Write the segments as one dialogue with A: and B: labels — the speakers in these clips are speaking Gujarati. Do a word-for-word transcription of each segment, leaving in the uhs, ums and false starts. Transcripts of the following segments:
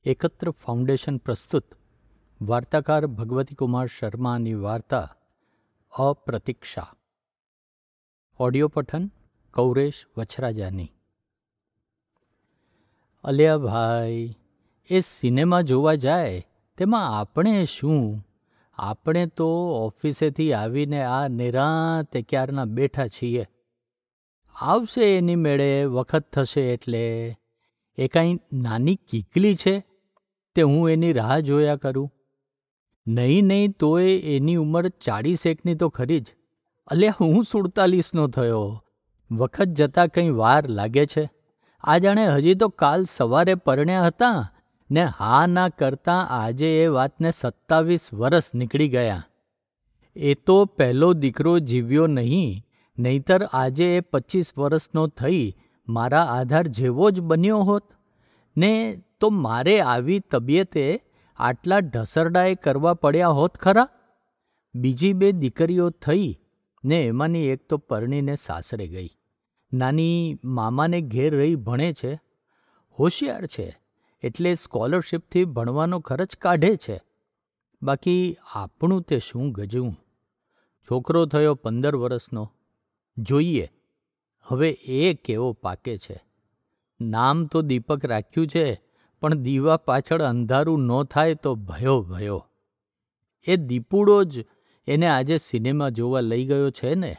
A: એકત્ર ફાઉન્ડેશન પ્રસ્તુત વાર્તાકાર ભગવતીકુમાર શર્માની વાર્તા અપ્રતીક્ષા. ઓડિયો પઠન કૌરેશ વછરાજાની. અલ્યા ભાઈ, એ સિનેમા જોવા જાય તેમાં આપણે શું? આપણે તો ઓફિસેથી આવીને આ નિરાંતે ક્યારના બેઠા છીએ. આવશે એની મેળે વખત થશે એટલે. એ કાંઈ નાની કીકલી છે તે હું એની રાહ જોયા કરું? નહીં નહીં તોય એની ઉંમર ચાળીસ એકની તો ખરી જ. અલ્યા હું સુડતાલીસનો થયો. વખત જતાં કંઈ વાર લાગે છે? આ જાણે હજી તો કાલ સવારે પરણ્યા હતા ને હા ના કરતાં આજે એ વાતને સત્તાવીસ વરસ નીકળી ગયા. એ તો પહેલો દીકરો જીવ્યો નહીં, નહીતર આજે એ પચીસ વરસનો થઈ મારા આધાર જેવો જ બન્યો હોત ને તો મારે આવી તબિયતે આટલા ઢસરડાએ કરવા પડ્યા હોત ખરા? બીજી બે દીકરીઓ થઈ ને એમાંની એક તો પરણીને સાસરે ગઈ. નાની મામાને ઘેર રહી ભણે છે. હોશિયાર છે એટલે સ્કોલરશીપથી ભણવાનો ખર્ચ કાઢે છે. બાકી આપણું તે શું ગજવું. છોકરો થયો પંદર વરસનો. જોઈએ હવે એ કેવો પાકે છે. નામ તો દીપક રાખ્યું છે, પણ દીવા પાછળ અંધારું ન થાય તો ભયો ભયો. એ દીપુડો જ એને આજે સિનેમા જોવા લઈ ગયો છે ને.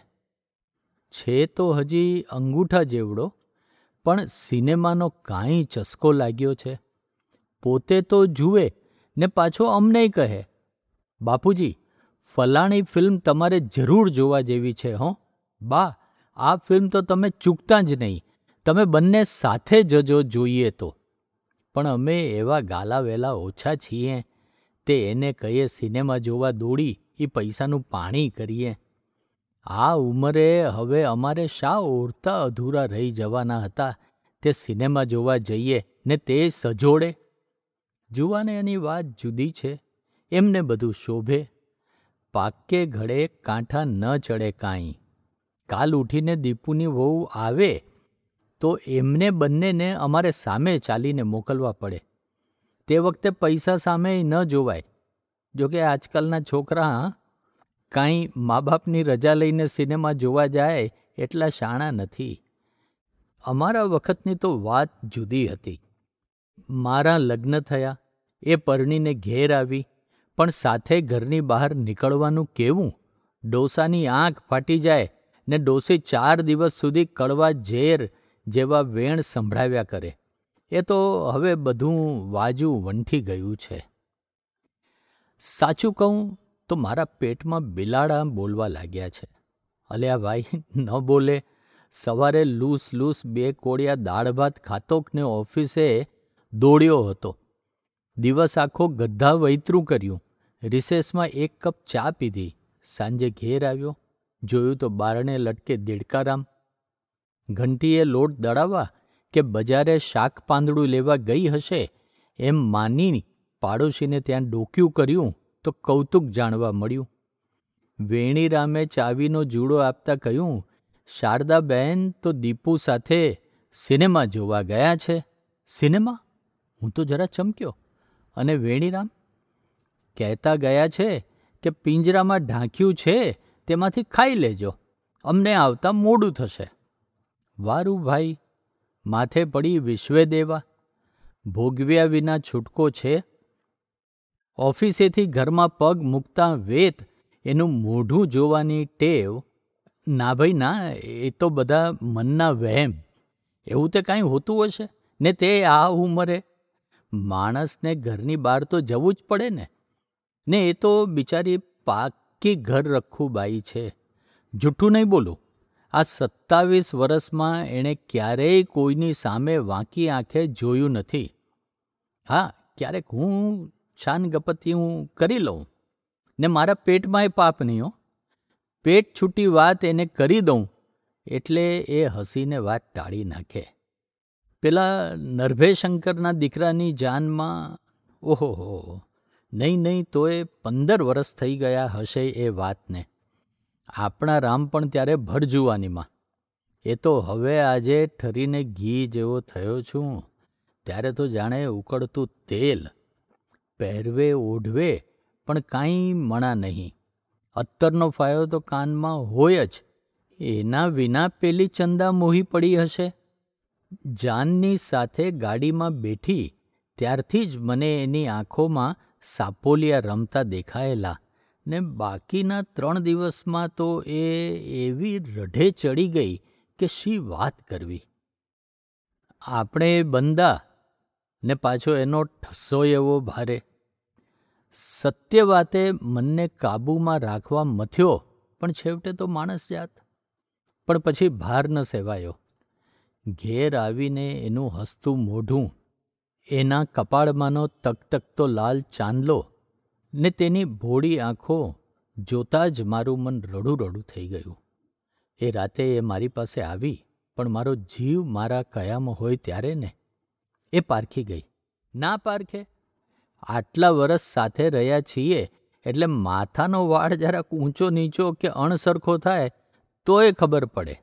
A: છે તો હજી અંગૂઠા જેવડો, પણ સિનેમાનો કાંઈ ચસ્કો લાગ્યો છે. પોતે તો જુએ ને પાછો અમને કહે, બાપુજી ફલાણી ફિલ્મ તમારે જરૂર જોવા જેવી છે હો. બા, આ ફિલ્મ તો તમે ચૂકતા જ નહીં, તમે બંને સાથે જજો જોઈએ તો. પણ અમે એવા ગાલા વેલા ઓછા છીએ તે એને કહીએ સિનેમા જોવા દોડી એ પૈસાનું પાણી કરીએ. આ ઉંમરે હવે અમારે શા ઓરતા અધૂરા રહી જવાના હતા તે સિનેમા જોવા જઈએ ને તે સજોડે. જુવાને એની વાત જુદી છે, એમને બધું શોભે. પાકે ઘડે કાંઠા ન ચડે કાંઈ. કાલ ઉઠીને દીપુની વહુ આવે તો એમને બંનેને અમારે સામે ચાલીને મોકલવા પડે. તે વખતે પૈસા સામે ન જોવાય. જોકે આજકાલના છોકરા કાંઈ મા બાપની રજા લઈને સિનેમા જોવા જાય એટલા શાણા નથી. અમારા વખતની તો વાત જુદી હતી. મારા લગ્ન થયા, એ પરણીને ઘેર આવી, પણ સાથે ઘરની બહાર નીકળવાનું કેવું? ડોસાની આંખ ફાટી જાય ને ડોસી ચાર દિવસ સુધી કડવા ઝેર જેવા વેણ સંભળાવ્યા કરે. એ તો હવે બધું વાજુ વંઠી ગયું છે. સાચું કહું તો મારા પેટમાં બિલાડા બોલવા લાગ્યા છે. અલ્યા ભાઈ, ન બોલે. સવારે લૂસ લૂસ બે કોળિયા દાળ ભાત ખાતોક ને ઓફિસે દોડ્યો હતો. દિવસ આખો ગધા વૈતરું કર્યું. રિસેસમાં એક કપ ચા પીધી. સાંજે ઘેર આવ્યો, જોયું તો બારણે લટકે દેડકારામ. ઘંટીએ લોટ દળાવવા કે બજારે શાક પાંદડું લેવા ગઈ હશે એમ માની પાડોશીને ત્યાં ડોક્યું કર્યું તો કૌતુક જાણવા મળ્યું. વેણીરામે ચાવીનો જુડો આપતા કહ્યું, શારદાબેન તો દીપુ સાથે સિનેમા જોવા ગયા છે. સિનેમા? હું તો જરા ચમક્યો. અને વેણીરામ? કહેતા ગયા છે કે પિંજરામાં ઢાંક્યું છે તેમાંથી ખાઈ લેજો, અમને આવતા મોડું થશે. વારું ભાઈ, માથે પડી વિશ્વે દેવા. ભોગવ્યા વિના છૂટકો છે? ઓફિસેથી ઘરમાં પગ મૂકતા વેત એનું મોઢું જોવાની ટેવ. ના ભાઈ ના, એ તો બધા મનના વહેમ. એવું તે કાંઈ હોતું હશે ને તે આ ઉંમરે? માણસને ઘરની બહાર તો જવું જ પડે ને. ને એ તો બિચારી પાકી ઘર રખું બાઈ છે. જૂઠું નહીં બોલું. આ સત્તાવીસ વર્ષમાં એણે ક્યારેય કોઈની સામે વાંકી આંખે જોયું નથી. હા, ક્યારેક હું શાન ગપતી હું કરી લઉં ને મારા પેટમાંય પાપ નહીં હો. પેટ છૂટી વાત એને કરી દઉં એટલે એ હસીને વાત ટાળી નાખે. પેલા નરભેશંકરના દીકરાની જાનમાં ઓહો હો, નહીં નહીં તોય પંદર વરસ થઈ ગયા હશે એ વાતને. આપણા રામ પણ ત્યારે ભર જુવાનીમાં. એ તો હવે આજે ઠરીને ઘી જેવો થયો છું ત્યારે તો જાણે ઉકળતું તેલ. પહેરવે ઓઢવે પણ કાંઈ મણા નહીં. અત્તરનો ફાયો તો કાનમાં હોય જ. એના વિના પેલી ચંદા મોહી પડી હશે. જાનની સાથે ગાડીમાં બેઠી ત્યારથી જ મને એની આંખોમાં સાપોલિયા રમતા દેખાયેલા ને બાકીના ત્રણ દિવસમાં તો એ એવી રઢે ચડી ગઈ કે શી વાત કરવી. આપણે બંદા ને પાછો એનો ઠસ્સો એવો ભારે. સત્ય વાતે મનને કાબૂમાં રાખવા મથ્યો, પણ છેવટે તો માણસ જાત. પણ પછી ભાર ન સેવાયો. ઘેર આવીને એનું હસતું મોઢું, એના કપાળમાંનો તકતકતો લાલ ચાંદલો ને તેની ભોળી આંખો જોતાં જ મારું મન રડું રડું થઈ ગયું. એ રાતે એ મારી પાસે આવી, પણ મારો જીવ મારા કયામાં હોય ત્યારે ને. એ પારખી ગઈ. ના પારખે? આટલા વરસ સાથે રહ્યા છીએ એટલે માથાનો વાળ જરાક ઊંચો નીચો કે અણસરખો થાય તોય ખબર પડે.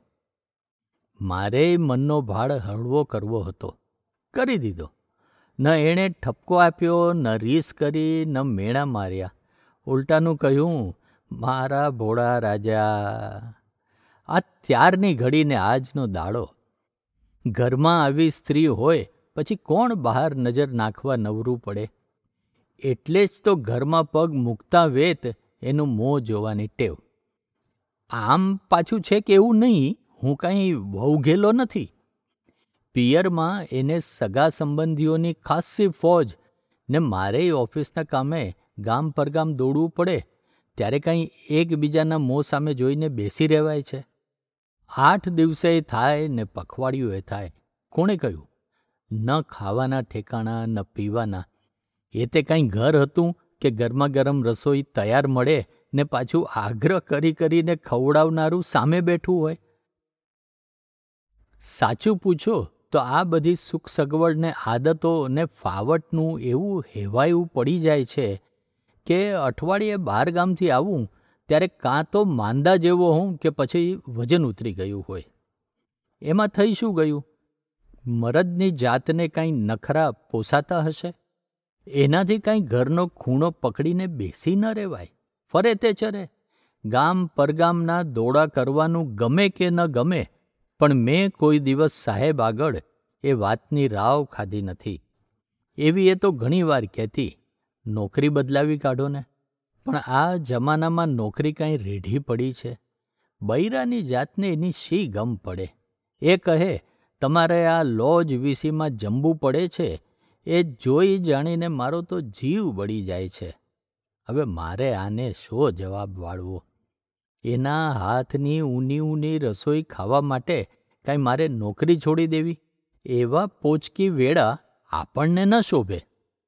A: મારેય મનનો ભાડ હળવો કરવો હતો, કરી દીધો. ન એણે ઠપકો આપ્યો, ન રીસ કરી, ન મેણા માર્યા. ઉલટાનું કહ્યું, મારા ભોળા રાજા. આ ત્યારની ઘડીને આજનો દાડો. ઘરમાં આવી સ્ત્રી હોય પછી કોણ બહાર નજર નાખવા નવરું પડે? એટલે જ તો ઘરમાં પગ મૂકતા વેત એનું મોં જોવાની ટેવ. આમ પાછું છે કે એવું નહીં, હું કાંઈ વહુઘેલો નથી. પિયરમાં એને સગા સંબંધીઓની ખાસ્સી ફોજ ને મારેય ઓફિસના કામે ગામ પરગામ દોડવું પડે ત્યારે કાંઈ એકબીજાના મોં સામે જોઈને બેસી રહેવાય છે? આઠ દિવસે થાય ને પખવાડિયું થાય. કોણે કહ્યું? ન ખાવાના ઠેકાણા ન પીવાના. એ તે કાંઈ ઘર હતું કે ગરમા ગરમ રસોઈ તૈયાર મળે ને પાછું આગ્રહ કરી કરીને ખવડાવનારું સામે બેઠું હોય? સાચું પૂછો તો આ બધી સુખ સગવડ ને આદતો ને ફાવટનું એવું હેવાયું પડી જાય છે કે અઠવાડિયે બહાર ગામથી આવું ત્યારે કાં તો માંદા જેવો હોઉં કે પછી વજન ઉતરી ગયું હોય. એમાં થઈ શું ગયું? મરદની જાતને કાંઈ નખરા પોસાતા હશે? એનાથી કાંઈ ઘરનો ખૂણો પકડીને બેસી ન રહેવાય? ફરે તે ચરે. ગામ પરગામના દોડા કરવાનું ગમે કે ન ગમે, પણ મેં કોઈ દિવસ સાહેબ આગળ એ વાતની રાવ ખાધી નથી. એવી એ તો ઘણીવાર કહેતી, નોકરી બદલાવી કાઢો ને. પણ આ જમાનામાં નોકરી કાંઈ રેઢી પડી છે? બૈરાની જાતને એની શી ગમ પડે? એ કહે, તમારે આ લોજ વીસીમાં જમવું પડે છે. એ જોઈ જાણીને મારો તો જીવ બળી જાય છે. હવે મારે આને શો જવાબ વાળવો? એના હાથની ઊની ઊની રસોઈ ખાવા માટે કાંઈ મારે નોકરી છોડી દેવી? એવા પોચકી વેળા આપણને ન શોભે.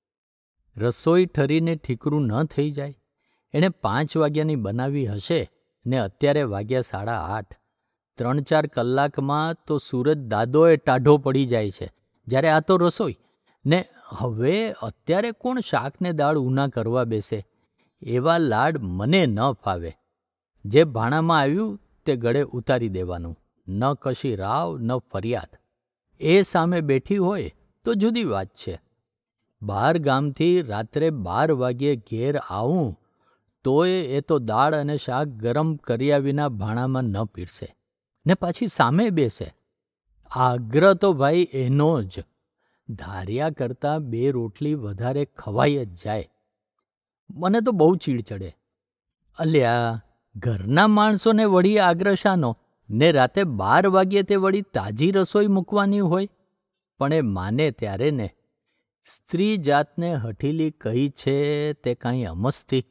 A: રસોઈ ઠરીને ઠીકરું ન થઈ જાય. એણે પાંચ વાગ્યાની બનાવી હશે ને અત્યારે વાગ્યા સાડા આઠ. ત્રણ ચાર કલાકમાં તો સુરત દાદોએ ટાઢો પડી જાય છે, જ્યારે આ તો રસોઈ. ને હવે અત્યારે કોણ શાક ને દાળ ઊના કરવા બેસે? એવા લાડ મને ન ફાવે. જે ભાણામાં આવ્યું તે ગળે ઉતારી દેવાનું. ન કશી રાવ ન ફરિયાદ. એ સામે બેઠી હોય તો જુદી વાત છે. બહાર ગામથી રાત્રે બાર વાગ્યે ઘેર આવું તોય એ તો દાળ અને શાક ગરમ કર્યા વિના ભાણામાં ન પીરસે ને પાછી સામે બેસે. આગ્રહ તો ભાઈ એનો જ. ધાર્યા કરતાં બે રોટલી વધારે ખવાઈ જ જાય. મને તો બહુ ચીડ ચડે. અલ્યા, ઘરના માણસોને વળી આગ્રહ શાનો? ને રાતે બાર વાગ્યે તે વળી તાજી રસોઈ મૂકવાની હોય? પણ એ માને ત્યારે ને. સ્ત્રી જાતને હઠીલી કહી છે તે કાંઈ અમસ્તી.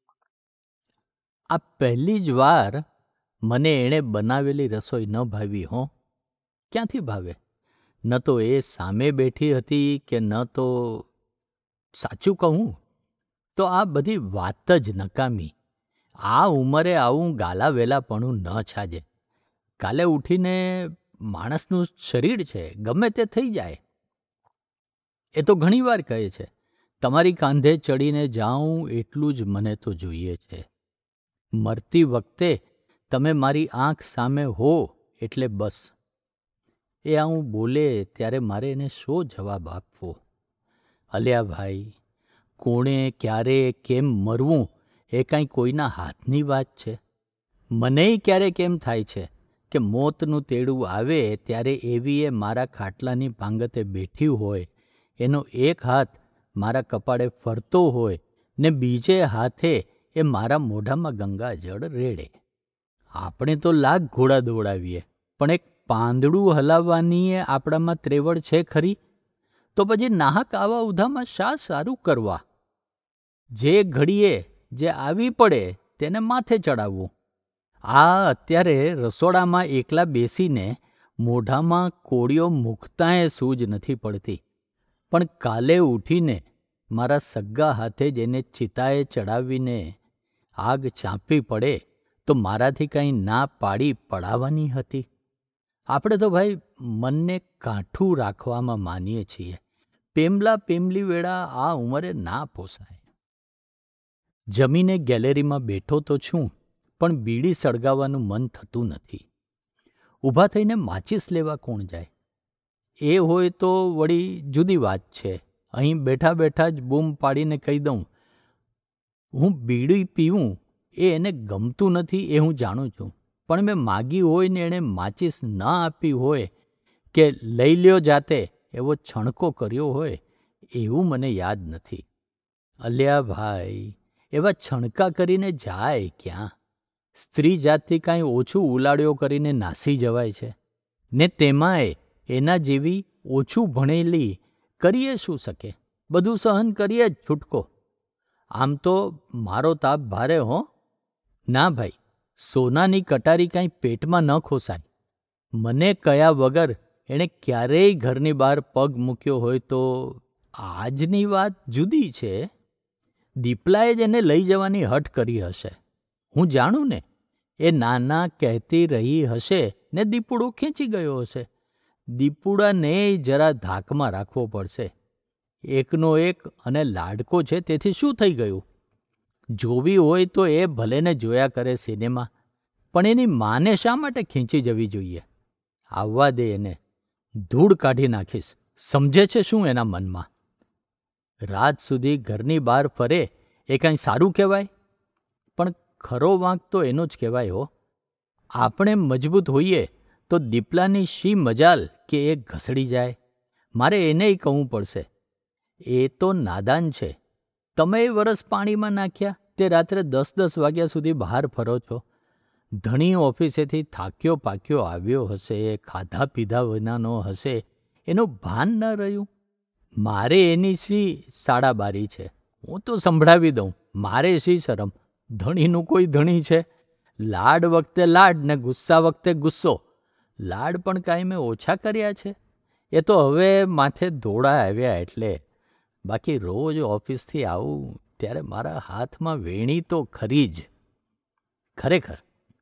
A: આ પહેલી જ વાર મને એણે બનાવેલી રસોઈ ન ભાવી હો. ક્યાંથી ભાવે? ન તો એ સામે બેઠી હતી કે ન તો... સાચું કહું તો આ બધી વાત જ નકામી. આ ઉંમરે આવું ગાલા વેલાપણું ન છાજે. કાલે ઉઠીને માણસનું શરીર છે, ગમે તે થઈ જાય. એ તો ઘણીવાર કહે છે, તમારી કાંધે ચડીને જાઉં એટલું જ મને તો જોઈએ છે. મરતી વખતે તમે મારી આંખ સામે હો એટલે બસ. એ આવું બોલે ત્યારે મારે એને શો જવાબ આપવો? અલ્યા ભાઈ, કોણે ક્યારે કેમ મરવું એ કાંઈ કોઈના હાથની વાત છે? મનેય ક્યારેક એમ થાય છે કે મોતનું તેડું આવે ત્યારે એવી એ મારા ખાટલાની પાંગતે બેઠી હોય, એનો એક હાથ મારા કપાળે ફરતો હોય ને બીજે હાથે એ મારા મોઢામાં ગંગાજળ રેડે. આપણે તો લાખ ઘોડા દોડાવીએ, પણ એક પાંદડું હલાવવાની એ આપણામાં ત્રેવડ છે ખરી? તો પછી નાહક આવા ઉધામાં શા સારું કરવા? જે ઘડીએ જે આવી પડે તેને માથે ચડાવવું. આ અત્યારે રસોડામાં એકલા બેસીને મોઢામાં કોળીઓ મૂકતાંય સૂજ નથી પડતી, પણ કાલે ઉઠીને મારા સગ્ગા હાથે જ એને ચિતાએ ચડાવીને આગ ચાંપવી પડે તો મારાથી કંઈ ના પાડી પડાવવાની હતી? આપણે તો ભાઈ મનને કાઠું રાખવામાં માનીએ છીએ. પેમલા પેમલી વેળા આ ઉંમરે ના પોસાય. જમીને ગેલેરીમાં બેઠો તો છું, પણ બીડી સળગાવવાનું મન થતું નથી. ઊભા થઈને માચીસ લેવા કોણ જાય? એ હોય તો વળી જુદી વાત છે. અહીં બેઠા બેઠા જ બૂમ પાડીને કહી દઉં, હું બીડી પીવું એ એને ગમતું નથી એ હું જાણું છું, પણ મેં માગી હોય ને એણે માચીસ ન આપી હોય કે લઈ લ્યો જાતે એવો છણકો કર્યો હોય એવું મને યાદ નથી. અલ્યા ભાઈ, એવા છણકા કરીને જાય ક્યાં? સ્ત્રી જાતથી કાંઈ ઓછું ઉલાળ્યો કરીને નાસી જવાય છે? ને તેમાંય એના જેવી ઓછું ભણેલી કરીએ શું શકે? બધું સહન કરીએ જ છૂટકો. આમ તો મારો તાપ ભારે હો. ના ભાઈ, સોનાની કટારી કાંઈ પેટમાં ન ખોસાય. મને કયા વગર એણે ક્યારેય ઘરની બહાર પગ મૂક્યો હોય તો આજની વાત જુદી છે. દીપલાએ જ એને લઈ જવાની હઠ કરી હશે. હું જાણું ને, એ નાના કહેતી રહી હશે ને દીપુડો ખેંચી ગયો હશે. દીપુડાને જરા ધાકમાં રાખવો પડશે. એકનો એક અને લાડકો છે તેથી શું થઈ ગયું? જોવી હોય તો એ ભલેને જોયા કરે સિનેમા, પણ એની માને શા માટે ખેંચી જવી જોઈએ? આવવા દે એને, ધૂળ કાઢી નાખીશ. સમજે છે શું એના મનમાં? રાત સુધી ઘરની બહાર ફરે એ કાંઈ સારું કહેવાય? પણ ખરો વાંક તો એનો જ કહેવાય હો. આપણે મજબૂત હોઈએ તો દીપલાની શી મજાલ કે એ ઘસડી જાય? મારે એનેય કહું પડશે. એ તો નાદાન છે. તમે વરસ પાણીમાં નાખ્યા તે રાત્રે દસ દસ વાગ્યા સુધી બહાર ફરો છો. ધણી ઓફિસેથી થાક્યો પાક્યો આવ્યો હશે, ખાધા પીધા વિનાનો હશે, એનું ભાન ન રહ્યું. મારે એની શી સાડાબારી છે? હું તો સંભળાવી દઉં. મારે શી શરમ? ધણીનું કોઈ ધણી છે? લાડ વખતે લાડ ને ગુસ્સા વખતે ગુસ્સો. લાડ પણ કાંઈ મેં ઓછા કર્યા છે? એ તો હવે માથે ધોળા આવ્યા એટલે. બાકી રોજ ઓફિસથી આવું ત્યારે મારા હાથમાં વેણી તો ખરી જ. ખરેખર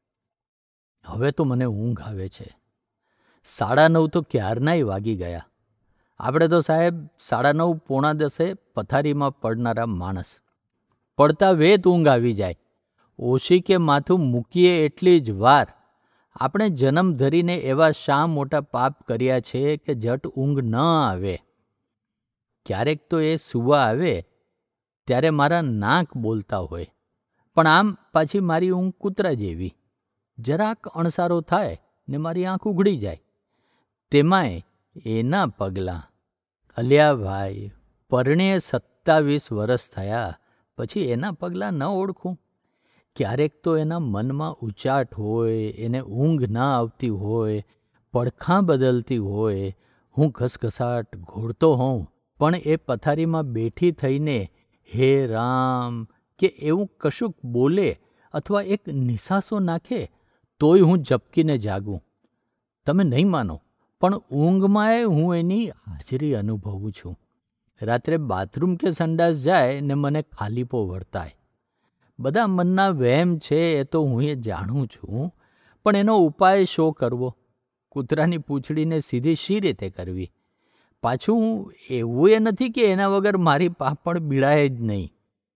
A: હવે તો મને ઊંઘ આવે છે. સાડા નવ તો ક્યારનાય વાગી ગયા. આપણે તો સાહેબ સાડા નવ પોણા દસે પથારીમાં પડનારા માણસ. પડતા વેત ઊંઘ આવી જાય. ઓછી કે માથું મૂકીએ એટલી જ વાર આપણે જન્મ ધરીને એવા શા મોટા પાપ કર્યા છે કે જટ ઊંઘ ન આવે. ક્યારેક તો એ સુવા આવે ત્યારે મારા નાક બોલતા હોય, પણ આમ પાછી મારી ઊંઘ કૂતરા જેવી. જરાક અણસારો થાય ને મારી આંખ ઉઘડી જાય. તેમાંય એના પગલાં. અલ્યા ભાઈ, પરણે સત્તાવીસ વર્ષ થયા પછી એના પગલાં ન ઓળખું? ક્યારેક તો એના મનમાં ઉચાટ હોય, એને ઊંઘ ના આવતી હોય, પડખાં બદલતી હોય, હું ઘસઘસાટ ઘોળતો હોઉં, પણ એ પથારીમાં બેઠી થઈને હે રામ કે એવું કશુંક બોલે અથવા એક નિસાસો નાખે તોય હું ઝબકીને જાગું. તમે નહીં માનો, પણ ઊંઘમાંય હું એની હાજરી અનુભવું છું. રાત્રે બાથરૂમ કે સંડાસ જાય ને મને ખાલીપો વર્તાય. બધા મનના વહેમ છે એ તો હું એ જાણું છું, પણ એનો ઉપાય શો કરવો? કૂતરાની પૂંછડીને સીધી શી રીતે કરવી? પાછું એવું એ નથી કે એના વગર મારી પાપડ બીડાય જ નહીં.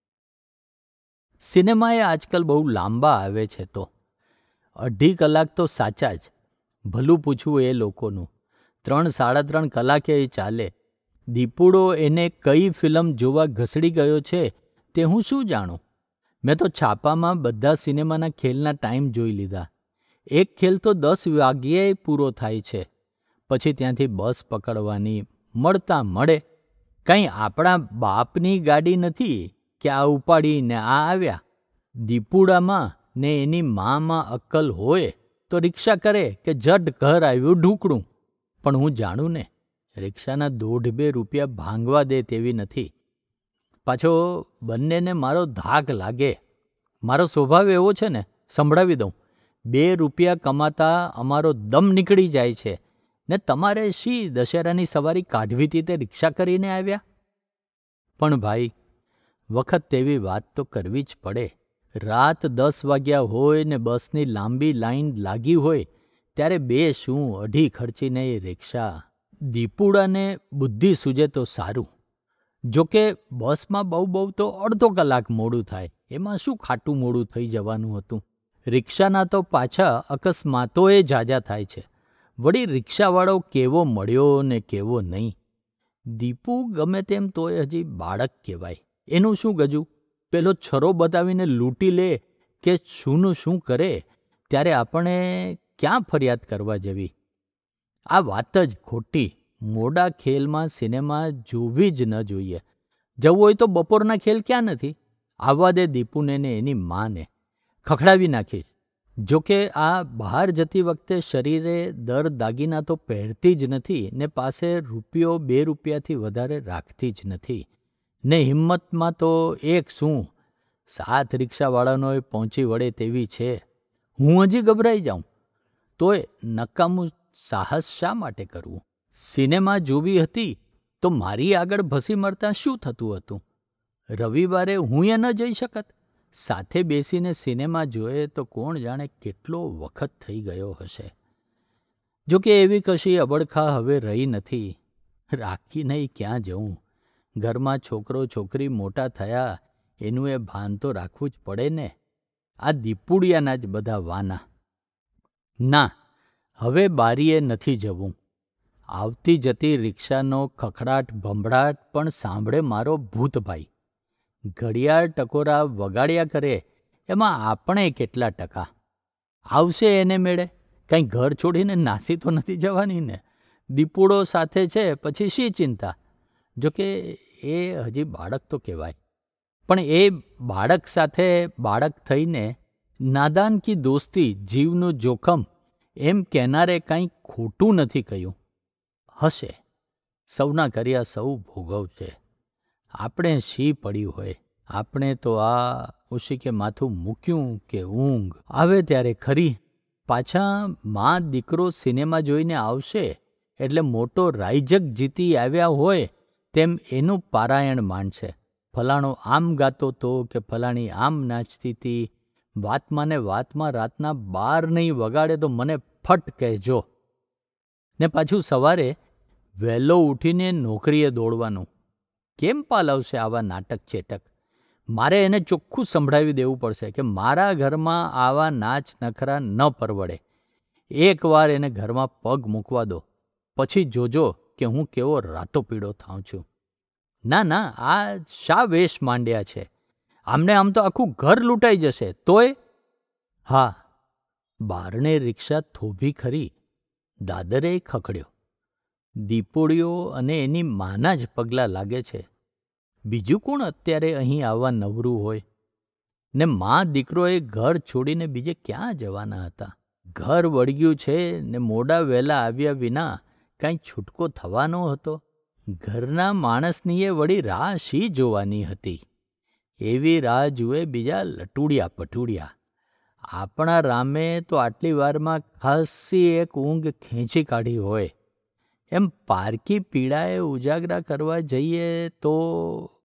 A: સિનેમાએ આજકાલ બહુ લાંબા આવે છે તો અઢી કલાક તો સાચા જ. ભલું પૂછવું એ લોકોનું. ત્રણ સાડા ત્રણ કલાકે એ ચાલે. દીપુડો એને કઈ ફિલ્મ જોવા ઘસડી ગયો છે તે હું શું જાણું? મેં તો છાપામાં બધા સિનેમાના ખેલના ટાઈમ જોઈ લીધા. એક ખેલ તો દસ વાગ્યે પૂરો થાય છે, પછી ત્યાંથી બસ પકડવાની, મળતા મળે. કંઈ આપણા બાપની ગાડી નથી કે આ ઉપાડીને આ આવ્યા. દીપુડામાં ને એની મામાં અક્કલ હોય તો રિક્ષા કરે કે જડ ઘર આવ્યું ઢૂકડું. પણ હું જાણું ને, રિક્ષાના દોઢ બે રૂપિયા ભાંગવા દે તેવી નથી. પાછો બંનેને મારો ધાક લાગે. મારો સ્વભાવ એવો છે ને, સંભળાવી દઉં. બે રૂપિયા કમાતા અમારો દમ નીકળી જાય છે ને તમારે શી દશેરાની સવારી કાઢવી હતી તે રિક્ષા કરીને આવ્યા? પણ ભાઈ, વખત તેવી વાત તો કરવી જ પડે. રાત દસ વાગ્યા હોય ને બસની લાંબી લાઈન લાગી હોય ત્યારે બે શું અઢી ખર્ચીને એ રિક્ષા. દીપુડાને બુદ્ધિ સૂજે તો સારું. જોકે બસમાં બહુ બહુ તો અડધો કલાક મોડું થાય, એમાં શું ખાટું મોડું થઈ જવાનું હતું. રિક્ષાના તો પાછા અકસ્માતોએ ઝાઝા થાય છે. વળી રિક્ષાવાળો કેવો મળ્યો ને કેવો નહીં. દીપુ ગમે તેમ તોય હજી બાળક કહેવાય. એનું શું ગજું? પેલો છરો બતાવીને લૂંટી લે કે શુંનું શું કરે ત્યારે આપણે ક્યાં ફરિયાદ કરવા જવી? આ વાત જ ખોટી. મોડા ખેલમાં સિનેમા જોવી જ ન જોઈએ. જવું હોય તો બપોરના ખેલ ક્યાં નથી? આવવા દે દીપુને ને એની માને. ખખડાવી નાખીશ. જોકે આ બહાર જતી વખતે શરીરે દર દાગીના તો પહેરતી જ નથી ને પાસે રૂપિયો બે રૂપિયાથી વધારે રાખતી જ નથી. ને હિંમતમાં તો એક શું સાત રિક્ષાવાળાનો પહોંચી વળે તેવી છે. હું હજી ગભરાઈ જાઉં. તોય નકામું સાહસ શા માટે કરવું? સિનેમા જોવી હતી તો મારી આગળ ભસી મળતા શું થતું હતું? રવિવારે હું એ ન જઈ શકત? સાથે બેસીને સિનેમા જોઈએ તો કોણ જાણે કેટલો વખત થઈ ગયો હશે. જોકે એવી કશી અબડખા હવે રહી નથી. રાખી નહીં ક્યાં જવું? ઘરમાં છોકરો છોકરી મોટા થયા એનું એ ભાન તો રાખવું જ પડે ને. આ દીપુડિયાના જ બધા વાના. ના, હવે બારીએ નથી જવું. આવતી જતી રિક્ષાનો ખખડાટ ભંભડાટ પણ સાંભળે મારો ભૂતભાઈ. ઘડિયાળ ટકોરા વગાડ્યા કરે એમાં આપણે કેટલા ટકા? આવશે એને મેળે. કંઈ ઘર છોડીને નાસી તો નથી જવાની ને. દીપુડો સાથે છે પછી શી ચિંતા? જોકે એ હજી બાળક તો કહેવાય. પણ એ બાળક સાથે બાળક થઈને નાદાન કી દોસ્તી, જીવનું જોખમ એમ કહેનારે કંઈ ખોટું નથી કહ્યું. હશે, સૌના કર્યા સૌ ભોગવશે. આપણે શી પડ્યું હોય? આપણે તો આ ઉશીકે માથું મૂક્યું કે ઊંઘ આવે ત્યારે ખરી. પાછા માં દીકરો સિનેમા જોઈને આવશે એટલે મોટો રાઈજક જીતી આવ્યા હોય તેમ એનું પારાયણ માંડશે. ફલાણો આમ ગાતો તો કે ફલાણી આમ નાચતી હતી. વાતમાં ને વાતમાં રાતના બાર નહીં વગાડે તો મને ફટ કહેજો. ને પાછું સવારે વહેલો ઉઠીને નોકરીએ દોડવાનું. કેમ પાલવશે આવા નાટક ચેટક? મારે એને ચોખ્ખું સંભળાવી દેવું પડશે કે મારા ઘરમાં આવા નાચ નખરા ન પરવડે. એકવાર એને ઘરમાં પગ મૂકવા દો, પછી જોજો કે હું કેવો રાતો પીળો થાઉં છું. ના ના, આ શા વેશ માંડ્યા છે? આમને આમ તો આખું ઘર લૂંટાઈ જશે તોય. હા, બારણે રિક્ષા થોભી ખરી, દાદરે ખખડ્યો. દીપોડીઓ અને એની માના જ પગલાં લાગે છે. બીજું કોણ અત્યારે અહીં આવવા નવરું હોય? ને મા દીકરોએ ઘર છોડીને બીજે ક્યાં જવાના હતા? ઘર વળગ્યું છે ને મોડા વહેલા આવ્યા વિના કાંઈ છૂટકો થવાનો હતો? ઘરના માણસનીએ વળી રાહ શી જોવાની હતી? એવી રાહ જુએ બીજા લટુડિયા પટુડિયા. આપણા રામે તો આટલી વારમાં ખાસી એક ઊંઘ ખેંચી કાઢી હોય. એમ પારકી પીડાએ ઉજાગરા કરવા જઈએ તો